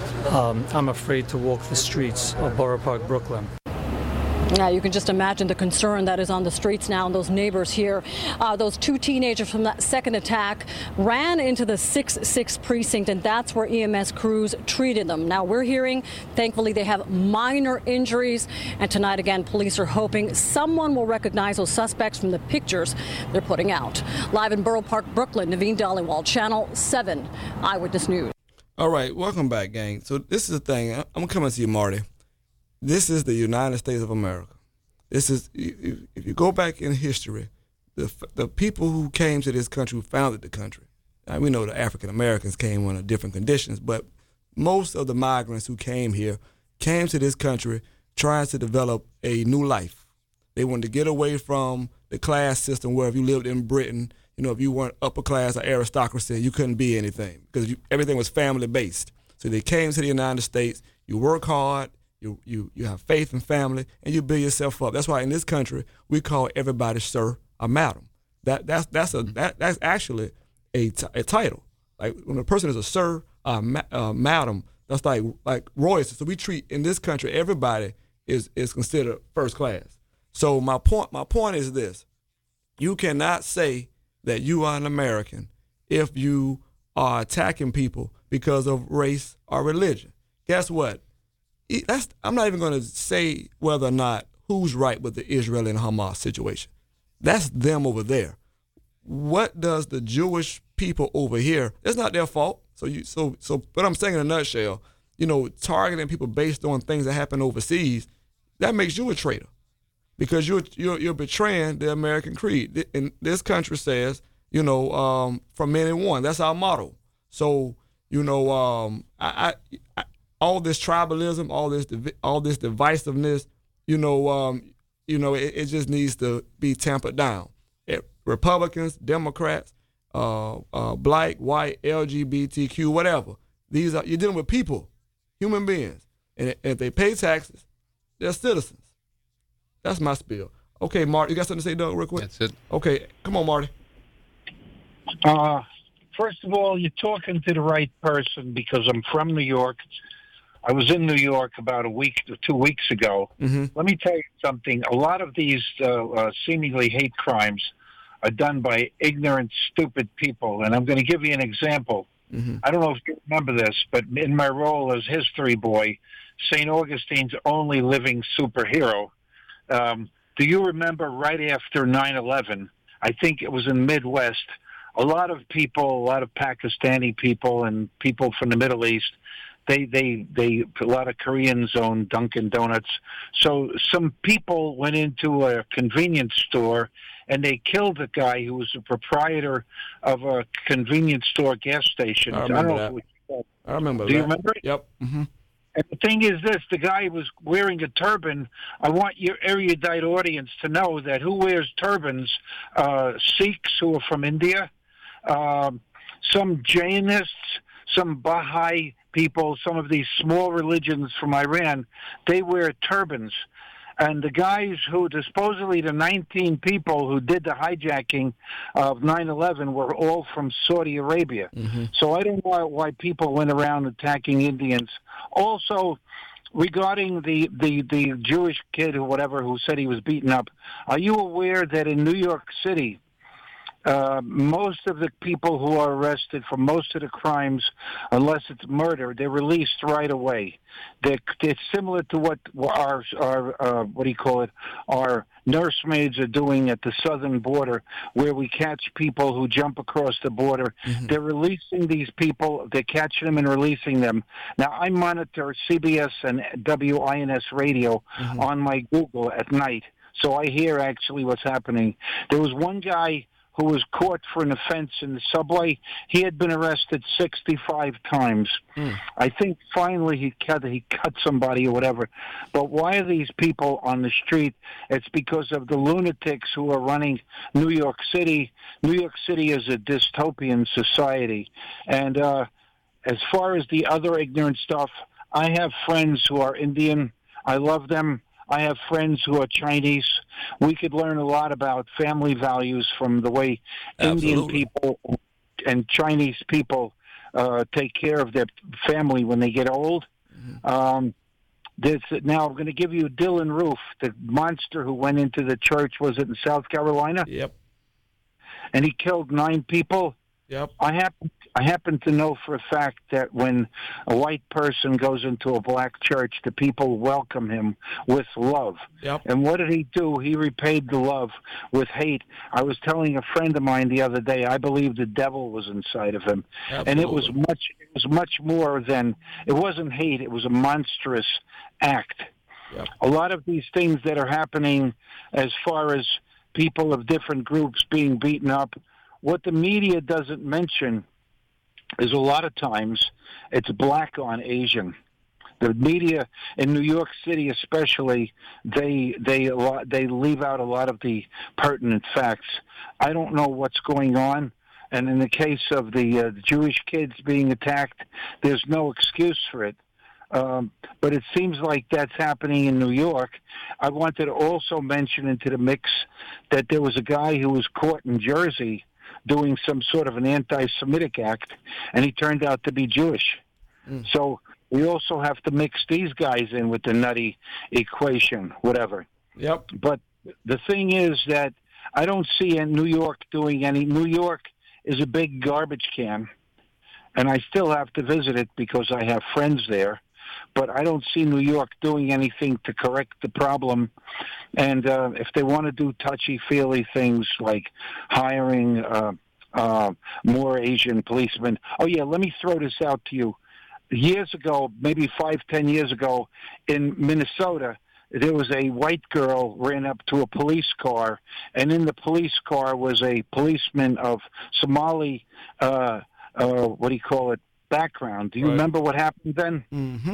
Speaker 23: I'm afraid to walk the streets of Borough Park, Brooklyn.
Speaker 22: Yeah, you can just imagine the concern that is on the streets now, and those neighbors here. Those 2 teenagers from that second attack ran into the 6-6 precinct, and that's where EMS crews treated them. Now we're hearing, thankfully, they have minor injuries, and tonight again, police are hoping someone will recognize those suspects from the pictures they're putting out. Live in Borough Park, Brooklyn, Naveen Dhaliwal, Channel 7 Eyewitness News.
Speaker 2: All right, welcome back, gang. So this is the thing. I'm coming to you, Marty. This is the United States of America. This is, if you go back in history, the people who came to this country, who founded the country. Now, we know the African Americans came under different conditions, but most of the migrants who came here came to this country trying to develop a new life. They wanted to get away from the class system where if you lived in Britain, you know, if you weren't upper class or aristocracy, you couldn't be anything because everything was family based. So they came to the United States. You work hard, you have faith in family, and you build yourself up. That's why in this country we call everybody sir or madam. That's actually a title. Like when a person is a sir or madam, that's like royalty. So we treat in this country everybody is considered first class. So my point is this: you cannot say that you are an American if you are attacking people because of race or religion. Guess what? I'm not even going to say whether or not who's right with the Israel and Hamas situation. That's them over there. What does the Jewish people over here? It's not their fault. So what I'm saying in a nutshell, you know, targeting people based on things that happen overseas, that makes you a traitor. Because you're betraying the American creed. And this country says, you know, from men and one. That's our motto. So, you know, all this tribalism, all this divisiveness, you know, it just needs to be tempered down. Republicans, Democrats, black, white, LGBTQ, whatever. You're dealing with people, human beings, and if they pay taxes, they're citizens. That's my spiel. Okay, Marty, you got something to say, Doug, real quick?
Speaker 4: That's it.
Speaker 2: Okay, come on, Marty.
Speaker 5: First of all, you're talking to the right person because I'm from New York. I was in New York about a week or 2 weeks ago.
Speaker 2: Mm-hmm.
Speaker 5: Let me tell you something. A lot of these seemingly hate crimes are done by ignorant, stupid people. And I'm going to give you an example.
Speaker 2: Mm-hmm.
Speaker 5: I don't know if you remember this, but in my role as history boy, St. Augustine's only living superhero, do you remember right after 9/11, I think it was in Midwest, a lot of people, a lot of Pakistani people and people from the Middle East, a lot of Koreans own Dunkin' Donuts. So some people went into a convenience store and they killed a guy who was the proprietor of a convenience store gas station.
Speaker 2: I remember that.
Speaker 5: Do you remember it?
Speaker 2: Yep. Mm-hmm.
Speaker 5: And the thing is this, the guy was wearing a turban. I want your erudite audience to know that who wears turbans, Sikhs who are from India, some Jainists, some Baha'i people, some of these small religions from Iran, they wear turbans. And the guys who, supposedly the 19 people who did the hijacking of 9/11 were all from Saudi Arabia.
Speaker 2: Mm-hmm.
Speaker 5: So I don't know why people went around attacking Indians. Also, regarding the Jewish kid or whatever who said he was beaten up, are you aware that in New York City, most of the people who are arrested for most of the crimes, unless it's murder, they're released right away. It's similar to what our our nursemaids are doing at the southern border, where we catch people who jump across the border.
Speaker 2: Mm-hmm.
Speaker 5: They're releasing these people. They're catching them and releasing them. Now, I monitor CBS and WINS radio
Speaker 2: Mm-hmm.
Speaker 5: on my Google at night, so I hear actually what's happening. There was one guy who was caught for an offense in the subway. He had been arrested 65 times. I think finally he cut somebody or whatever. But why are these people on the street? It's because of the lunatics who are running New York City. New York City is a dystopian society. And as far as the other ignorant stuff, I have friends who are Indian. I love them. I have friends who are Chinese. We could learn a lot about family values from the way Indian people and Chinese people take care of their family when they get old. Now, I'm going to give you Dylan Roof, the monster who went into the church, was it in South Carolina?
Speaker 2: Yep.
Speaker 5: And he killed 9 people.
Speaker 2: Yep.
Speaker 5: I happen to know for a fact that when a white person goes into a black church, the people welcome him with love.
Speaker 2: Yep.
Speaker 5: And what did he do? He repaid the love with hate. I was telling a friend of mine the other day, I believe the devil was inside of him.
Speaker 2: Absolutely.
Speaker 5: And it was much more than, it wasn't hate, it was a monstrous act.
Speaker 2: Yep.
Speaker 5: A lot of these things that are happening as far as people of different groups being beaten up, what the media doesn't mention is a lot of times it's black on Asian. The media in New York City, especially, they leave out a lot of the pertinent facts. I don't know what's going on, and in the case of the Jewish kids being attacked, there's no excuse for it. But it seems like that's happening in New York. I wanted to also mention into the mix that there was a guy who was caught in Jersey doing some sort of an anti-Semitic act, and he turned out to be Jewish. So we also have to mix these guys in with the nutty equation, whatever.
Speaker 2: Yep.
Speaker 5: But the thing is that I don't see in New York doing any. New York is a big garbage can, and I still have to visit it because I have friends there. But I don't see New York doing anything to correct the problem. And if they want to do touchy-feely things like hiring more Asian policemen. Oh, yeah, let me throw this out to you. Years ago, maybe 5-10 years ago, in Minnesota, there was a white girl ran up to a police car, and in the police car was a policeman of Somali, background. Do you remember what happened then?
Speaker 2: Mm-hmm.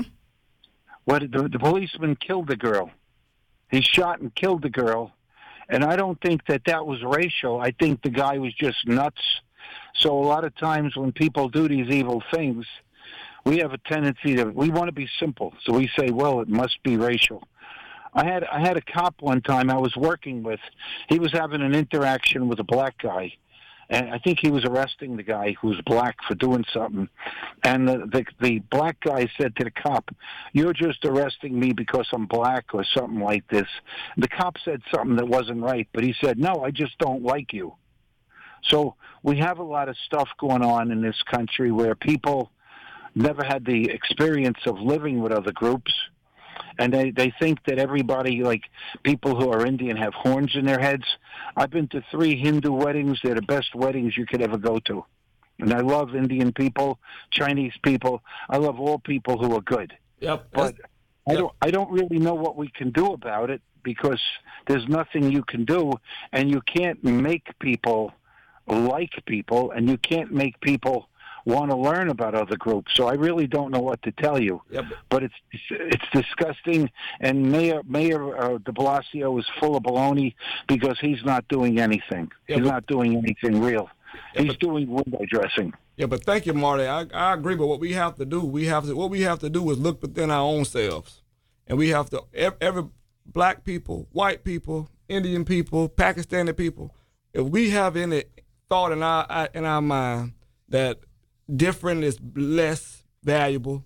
Speaker 5: The policeman killed the girl. He shot and killed the girl. And I don't think that was racial. I think the guy was just nuts. So a lot of times when people do these evil things, we have a tendency we want to be simple. So we say, well, it must be racial. I had a cop one time I was working with. He was having an interaction with a black guy. And I think he was arresting the guy who was black for doing something. And the black guy said to the cop, "You're just arresting me because I'm black," or something like this. The cop said something that wasn't right, but he said, "No, I just don't like you." So we have a lot of stuff going on in this country where people never had the experience of living with other groups. And they think that everybody, like people who are Indian, have horns in their heads. I've been to 3 Hindu weddings. They're the best weddings you could ever go to. And I love Indian people, Chinese people. I love all people who are good.
Speaker 2: Yep.
Speaker 5: But I don't really know what we can do about it because there's nothing you can do. And you can't make people like people, and you can't make people want to learn about other groups. So I really don't know what to tell you.
Speaker 2: Yep.
Speaker 5: But it's disgusting, and Mayor de Blasio is full of baloney because he's not doing anything. He's not doing anything real. He's doing window dressing.
Speaker 2: Yeah, but thank you, Marty. I agree. But what we have to do, what we have to do is look within our own selves, and we have to every black people, white people, Indian people, Pakistani people. If we have any thought in our mind that different is less valuable,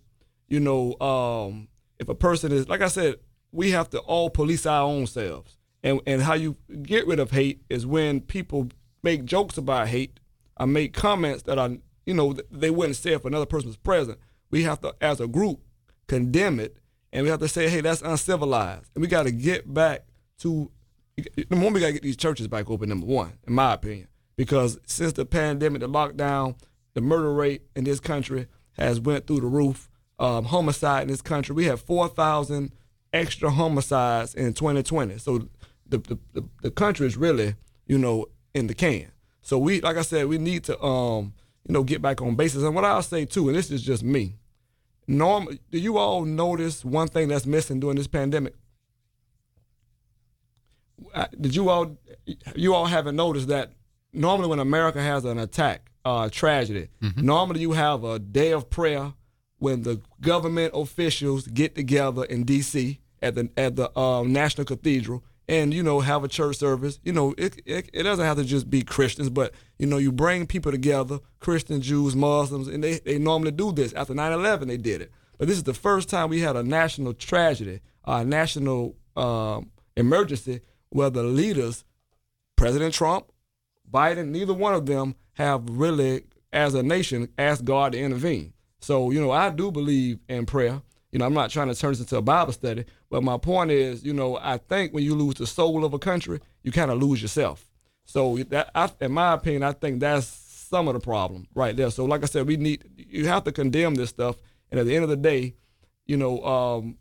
Speaker 2: if a person is, like I said, we have to all police our own selves. And how you get rid of hate is when people make jokes about hate or make comments that are, they wouldn't say if another person was present. We have to, as a group, condemn it, and we have to say, hey, that's uncivilized. And we got to get back to, the moment we got to get these churches back open, number one, in my opinion, because since the pandemic, the lockdown, the murder rate in this country has went through the roof. Homicide in this country, we have 4,000 extra homicides in 2020. So the country is really, in the can. So we, like I said, we need to, get back on basis. And what I'll say too, and this is just me. Do you all notice one thing that's missing during this pandemic? Did you all haven't noticed that normally when America has an attack, tragedy, normally you have a day of prayer when the government officials get together in D.C. at the National Cathedral and, have a church service. It doesn't have to just be Christians, but, you bring people together, Christians, Jews, Muslims, and they normally do this. After 9/11, they did it. But this is the first time we had a national tragedy, a national emergency where the leaders, President Trump, Biden, neither one of them have really as a nation, ask God to intervene. So, you know, I do believe in prayer. You know, I'm not trying to turn this into a Bible study, but my point is, you know, I think when you lose the soul of a country, you kind of lose yourself. So, in my opinion, I think that's some of the problem right there. So, like I said, you have to condemn this stuff. And at the end of the day, you know,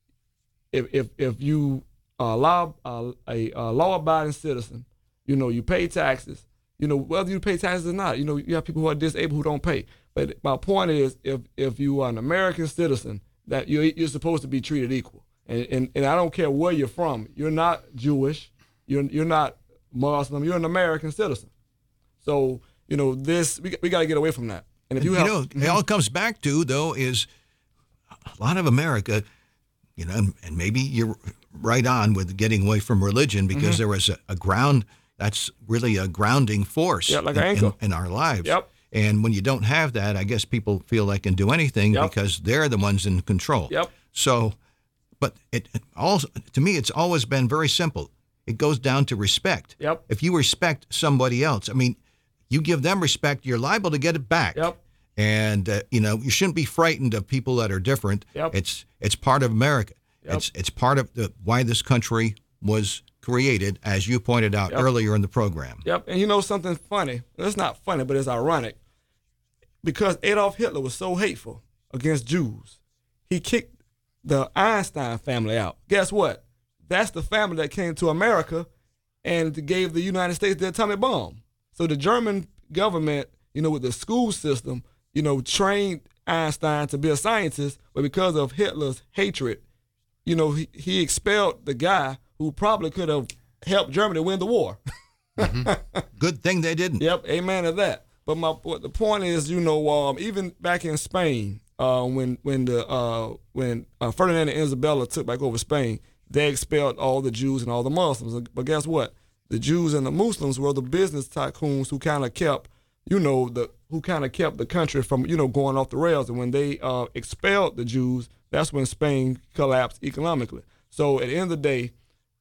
Speaker 2: if you allow a law-abiding citizen, you know, you pay taxes, you know, whether you pay taxes or not, you know, you have people who are disabled who don't pay. But my point is, if you are an American citizen, that you're supposed to be treated equal. And I don't care where you're from. You're not Jewish. You're not Muslim. You're an American citizen. So, you know, we got to get away from that. And if
Speaker 3: it all comes back to, though, is a lot of America, you know, and maybe you're right on with getting away from religion, because there was a ground that's really a grounding force
Speaker 2: like an anchor
Speaker 3: in our lives.
Speaker 2: Yep.
Speaker 3: And when you don't have that, I guess people feel they can do anything because they're the ones in control.
Speaker 2: Yep.
Speaker 3: So, but it also, to me, it's always been very simple. It goes down to respect.
Speaker 2: Yep.
Speaker 3: If you respect somebody else, I mean, you give them respect, you're liable to get it back.
Speaker 2: Yep.
Speaker 3: And you know, you shouldn't be frightened of people that are different.
Speaker 2: Yep.
Speaker 3: It's part of America.
Speaker 2: Yep.
Speaker 3: It's part of why this country was created, as you pointed out earlier in the program.
Speaker 2: Yep. And you know something funny? It's not funny, but it's ironic. Because Adolf Hitler was so hateful against Jews, he kicked the Einstein family out. Guess what? That's the family that came to America and gave the United States the atomic bomb. So the German government, you know, with the school system, you know, trained Einstein to be a scientist, but because of Hitler's hatred, you know, he expelled the guy who probably could have helped Germany win the war.
Speaker 3: Good thing they didn't.
Speaker 2: Yep, amen to that. But the point is, you know, even back in Spain, when Ferdinand and Isabella took back over Spain, they expelled all the Jews and all the Muslims. But guess what? The Jews and the Muslims were the business tycoons who kind of kept, you know, kept the country from, you know, going off the rails. And when they expelled the Jews, that's when Spain collapsed economically. So at the end of the day,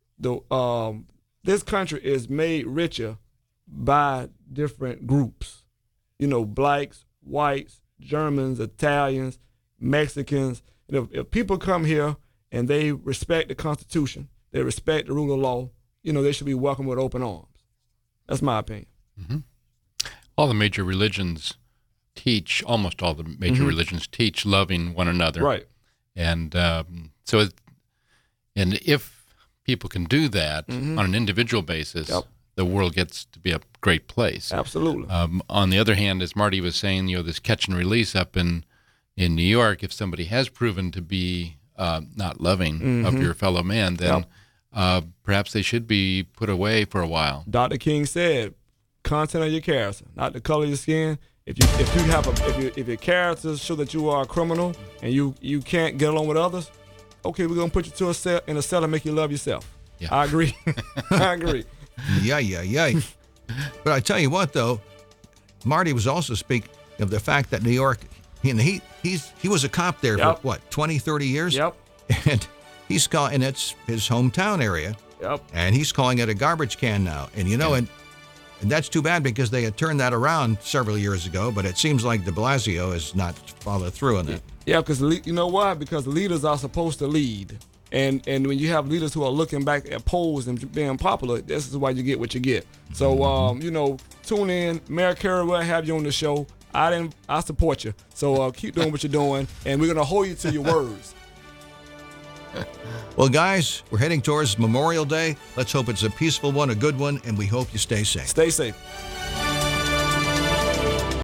Speaker 2: this country is made richer by different groups. You know, blacks, whites, Germans, Italians, Mexicans. You know, if people come here and they respect the Constitution, they respect the rule of law, you know, they should be welcomed with open arms. That's my opinion.
Speaker 4: All the major religions teach, almost all the major religions teach loving one another.
Speaker 2: Right.
Speaker 4: And and if people can do that on an individual basis, the world gets to be a great place.
Speaker 2: Absolutely.
Speaker 4: On the other hand, as Marty was saying, you know, this catch and release up in New York, if somebody has proven to be not loving of your fellow man, then perhaps they should be put away for a while.
Speaker 2: Dr. King said, content of your character, not the color of your skin. If your characters show that you are a criminal and you can't get along with others, okay, we're gonna put you in a cell and make you love yourself.
Speaker 4: Yeah.
Speaker 2: I agree. I agree.
Speaker 3: Yeah. But I tell you what, though, Marty was also speaking of the fact that New York, he was a cop there for what, 20, 30 years?
Speaker 2: Yep.
Speaker 3: And and it's his hometown area.
Speaker 2: Yep.
Speaker 3: And he's calling it a garbage can now. And you know, and that's too bad, because they had turned that around several years ago, but it seems like de Blasio has not followed through on that.
Speaker 2: Yeah, because you know why? Because leaders are supposed to lead. And when you have leaders who are looking back at polls and being popular, this is why you get what you get. So, you know, tune in. Mayor Carey will have you on the show. I support you. So keep doing what you're doing, and we're going to hold you to your words.
Speaker 3: Well, guys, we're heading towards Memorial Day. Let's hope it's a peaceful one, a good one, and we hope you stay safe.
Speaker 2: Stay safe.